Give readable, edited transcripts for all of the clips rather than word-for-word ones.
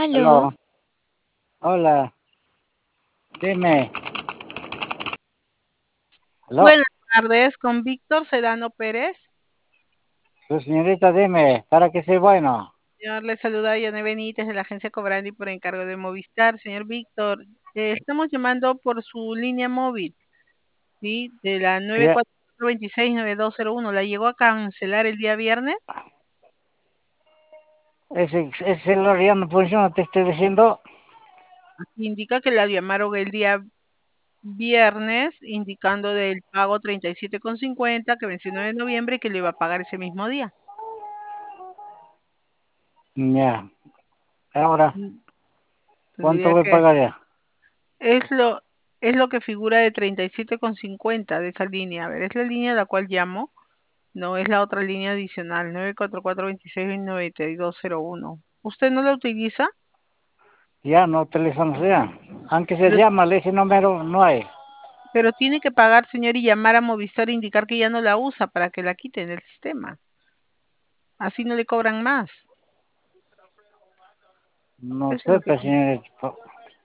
Aló, Aló, hola, dime, aló, buenas tardes con Víctor Sedano Pérez. su señorita, dime, ¿para qué soy bueno? Señor, le saluda Yane Benítez de la agencia Cobrandi por encargo de Movistar. Señor Víctor, estamos llamando por su línea móvil, ¿sí? De la Ya, 944269201. ¿La llegó a cancelar el día viernes? ese celular ya no funciona, te estoy diciendo, Aquí indica que la llamaron el día viernes, indicando del pago 37,50 que venció el 9 de noviembre y que le iba a pagar ese mismo día. ya, ahora, Mm, ¿cuánto Tendría voy a que pagar ya? Es lo, es lo que figura de 37,50 de esa línea. A ver, es la línea a la cual llamo. No es la otra línea adicional, 944269201. ¿Usted no la utiliza? Ya no utilizamos ya, aunque se Pero, llama, ese número no hay, pero tiene que pagar, señor, y llamar a Movistar e indicar que ya no la usa para que la quiten del sistema. Así no le cobran más. no Eso es sé, lo que... pues señorita,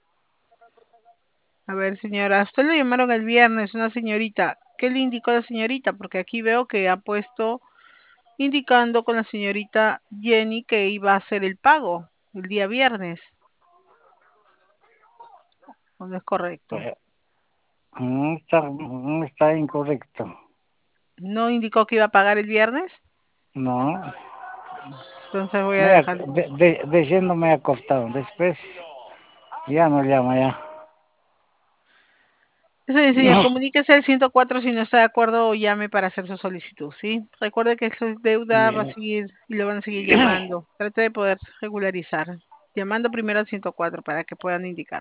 A ver, señora, a usted le llamaron el viernes, una señorita. ¿Qué le indicó la señorita? Porque aquí veo que ha puesto indicando con la señorita Jenny que iba a hacer el pago el día viernes. ¿O no es correcto? pues, está incorrecto, ¿No indicó que iba a pagar el viernes? no, Entonces voy a dejar. diciendo me ha cortado, después ya no llama ya. Eso le enseña, comuníquese al 104 si no está de acuerdo o llame para hacer su solicitud, ¿sí? Recuerde que su deuda va a Ya. seguir y lo van a seguir llamando. Trate de poder regularizar. Llamando primero al 104 para que puedan indicar.